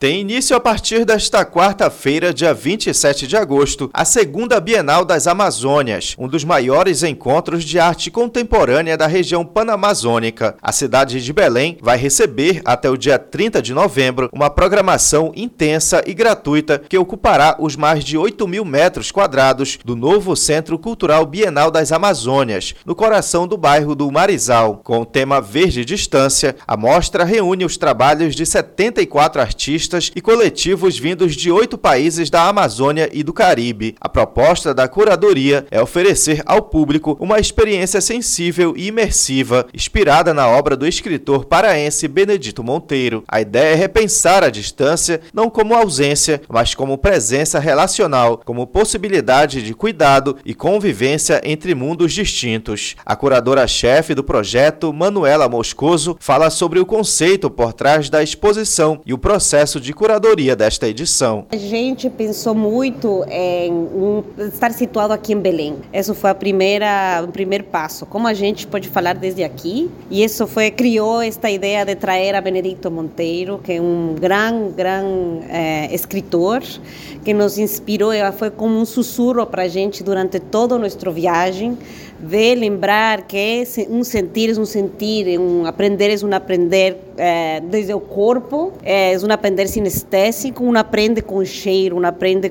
Tem início a partir desta quarta-feira, dia 27 de agosto, a segunda Bienal das Amazônias, um dos maiores encontros de arte contemporânea da região panamazônica. A cidade de Belém vai receber, até o dia 30 de novembro, uma programação intensa e gratuita que ocupará os mais de 8.000 metros quadrados do novo Centro Cultural Bienal das Amazônias, no coração do bairro do Marizal. Com o tema Verde Distância, a mostra reúne os trabalhos de 74 artistas e coletivos vindos de 8 países da Amazônia e do Caribe. A proposta da curadoria é oferecer ao público uma experiência sensível e imersiva, inspirada na obra do escritor paraense Benedito Monteiro. A ideia é repensar a distância não como ausência, mas como presença relacional, como possibilidade de cuidado e convivência entre mundos distintos. A curadora-chefe do projeto, Manuela Moscoso, fala sobre o conceito por trás da exposição e o processo de curadoria desta edição. A gente pensou muito em estar situado aqui em Belém. Esse foi o primeiro passo. Como a gente pode falar desde aqui? E isso criou esta ideia de trazer a Benedito Monteiro, que é um grande escritor, que nos inspirou e foi como um sussurro para a gente durante toda a nossa viagem, de lembrar que um sentir é um sentir, um aprender é um aprender desde o corpo, é um aprender sinestésico, um aprende com cheiro, um aprende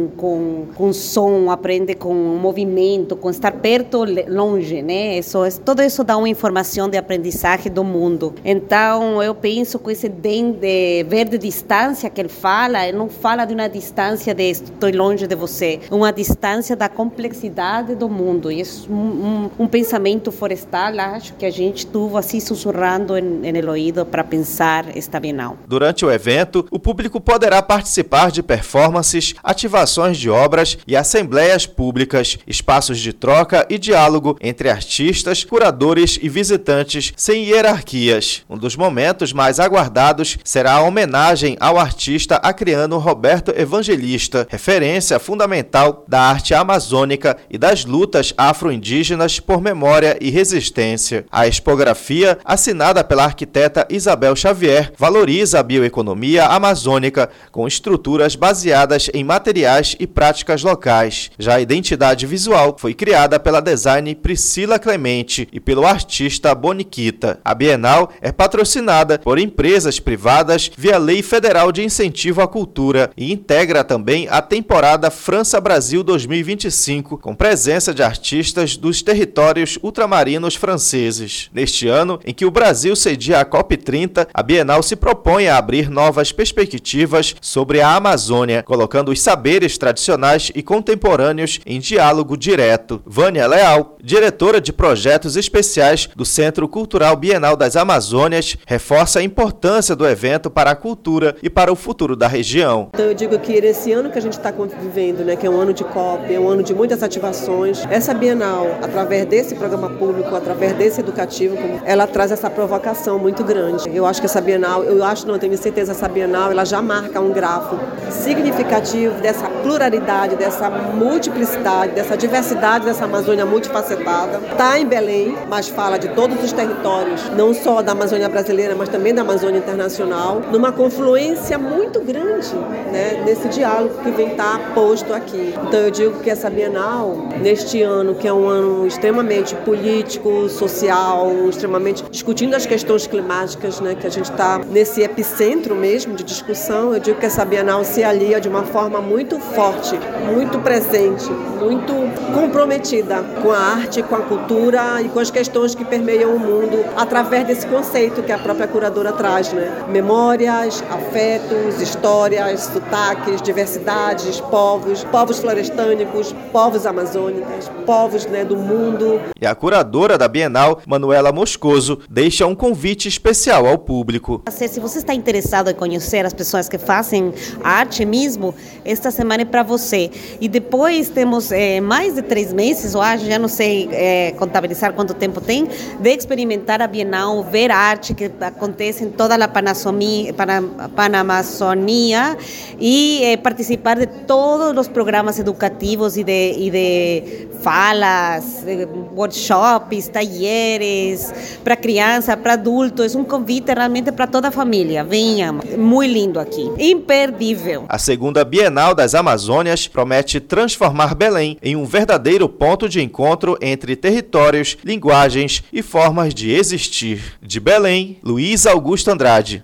com som, aprende com movimento, com estar perto, longe, né? Tudo isso dá uma informação de aprendizagem do mundo. Então, eu penso que esse de verde distância que ele não fala de uma distância de estou longe de você, uma distância da complexidade do mundo. E isso um pensamento florestal, acho que a gente tuvo assim sussurrando no ouvido para pensar esta Bienal. Durante o evento, o público poderá participar de performances, ativações de obras e assembleias públicas, espaços de troca e diálogo entre artistas, curadores e visitantes sem hierarquias. Um dos momentos mais aguardados será a homenagem ao artista acreano Roberto Evangelista, referência fundamental da arte amazônica e das lutas afro-indígenas por memória e resistência. A expografia, assinada pela arquiteta Isabel Xavier, valoriza a bioeconomia amazônica com estruturas baseadas em materiais e práticas locais. Já a identidade visual foi criada pela design Priscila Clemente e pelo artista Boniquita. A Bienal é patrocinada por empresas privadas via Lei Federal de Incentivo à Cultura e integra também a temporada França-Brasil 2025, com presença de artistas dos territórios ultramarinos franceses. Neste ano, em que o Brasil cedia a COP30, a Bienal se propõe a abrir novas perspectivas sobre a Amazônia, colocando os saberes tradicionais e contemporâneos em diálogo direto. Vânia Leal, diretora de projetos especiais do Centro Cultural Bienal das Amazônias, reforça a importância do evento para a cultura e para o futuro da região. Então eu digo que esse ano que a gente está vivendo, né, que é um ano de COP, é um ano de muitas ativações, essa Bienal, através desse programa público, através desse educativo, ela traz essa provocação muito grande. Eu acho que essa Bienal, não tenho certeza, essa Bienal, ela já marca um grafo significativo dessa pluralidade, dessa multiplicidade, dessa diversidade dessa Amazônia multifacetada. Está em Belém, mas fala de todos os territórios, não só da Amazônia brasileira, mas também da Amazônia internacional, numa confluência muito grande, né, nesse diálogo que vem estar posto aqui. Então eu digo que essa Bienal, neste ano, que é um ano extremamente político, social, extremamente discutindo as questões climáticas, né, que a gente está nesse epicentro mesmo de discussão, eu digo que essa Bienal se alia de uma forma muito forte, muito presente, muito comprometida com a arte, com a cultura e com as questões que permeiam o mundo através desse conceito que a própria curadora traz, né? Memórias, afetos, histórias, sotaques, diversidades, povos florestânicos, povos amazônicos, povos, né, do mundo. E a curadora da Bienal, Manuela Moscoso, deixa um convite especial ao público. Se você está interessado em conhecer as pessoas que fazem arte mesmo, esta semana é para você. E depois temos mais de 3 meses, eu acho, já não sei contabilizar quanto tempo tem, de experimentar a Bienal, ver a arte que acontece em toda a Panamazônia e participar de todos os programas educativos e de falas, workshops, talleres para criança, para adultos. É um convite realmente para toda a família. Venha, muito muito lindo aqui, imperdível. A segunda Bienal das Amazônias promete transformar Belém em um verdadeiro ponto de encontro entre territórios, linguagens e formas de existir. De Belém, Luiz Augusto Andrade.